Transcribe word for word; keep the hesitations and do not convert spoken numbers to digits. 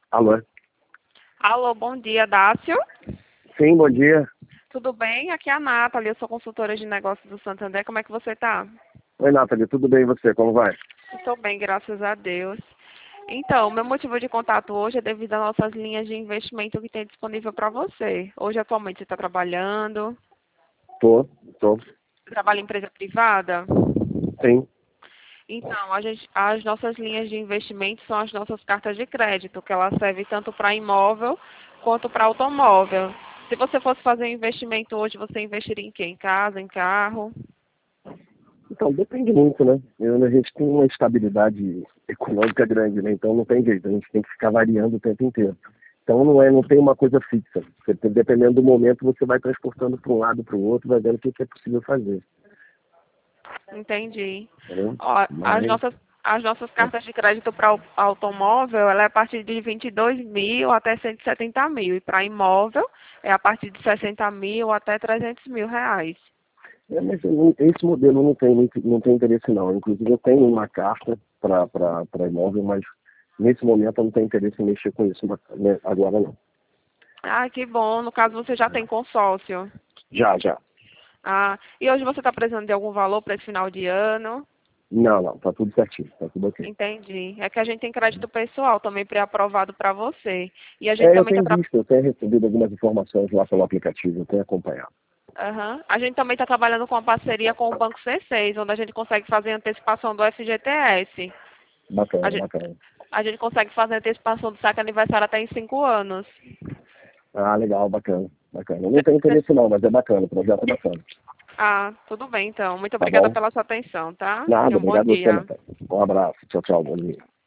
Alô? Alô, bom dia, Dácio. Sim, bom dia. Tudo bem? Aqui é a Nathalie, eu sou consultora de negócios do Santander. Como é que você está? Oi, Nathalie, tudo bem e você? Como vai? Estou bem, graças a Deus. Então, meu motivo de contato hoje é devido às nossas linhas de investimento que tem disponível para você. Hoje, atualmente, você está trabalhando? Tô, tô. Trabalha em empresa privada? Sim. Então, a gente- as nossas linhas de investimento são as nossas cartas de crédito, que elas servem tanto para imóvel quanto para automóvel. Se você fosse fazer um investimento hoje, você investiria em quê? Em casa, em carro? Então, depende muito, né? Eu, a gente tem uma estabilidade econômica grande, né? Então não tem jeito, a gente tem que ficar variando o tempo inteiro. Então não, é, não tem uma coisa fixa. Você, dependendo do momento, você vai transportando para um lado, para o outro, vai vendo o que, que é possível fazer. Entendi. Entendeu? Ó, as Mas, nossas, as nossas cartas de crédito para automóvel, ela é a partir de vinte e dois mil até cento e setenta mil. E para imóvel, é a partir de sessenta mil até trezentos mil reais. é, mas eu não- esse modelo não tem, muito- não tem interesse não. Inclusive eu tenho uma carta para imóvel, mas nesse momento eu não tenho interesse em mexer com isso, né? Agora não. Ah, que bom. No caso, você já tem consórcio. Já, já. Ah, e hoje você está precisando de algum valor para esse final de ano? Não, não, tá tudo certinho, tá tudo ok. Entendi. É que a gente tem crédito pessoal também pré-aprovado para você. E a gente É, eu também está tenho visto, eu tenho recebido algumas informações lá pelo aplicativo, eu tenho acompanhado. Aham. A gente também está trabalhando com uma parceria com o Banco C seis, onde a gente consegue fazer antecipação do F G T S. A Bacana, gente, bacana. a gente consegue fazer antecipação do saque aniversário até em cinco anos. Ah, legal, bacana, bacana. Eu não Cê- tenho cê- interesse não, mas é bacana, o projeto é bacana. Ah, tudo bem então. Muito Tá obrigada bom? pela sua atenção, tá? Nada, Tenha um bom obrigado a você, dia. Natália. Um abraço, tchau, tchau, bom dia.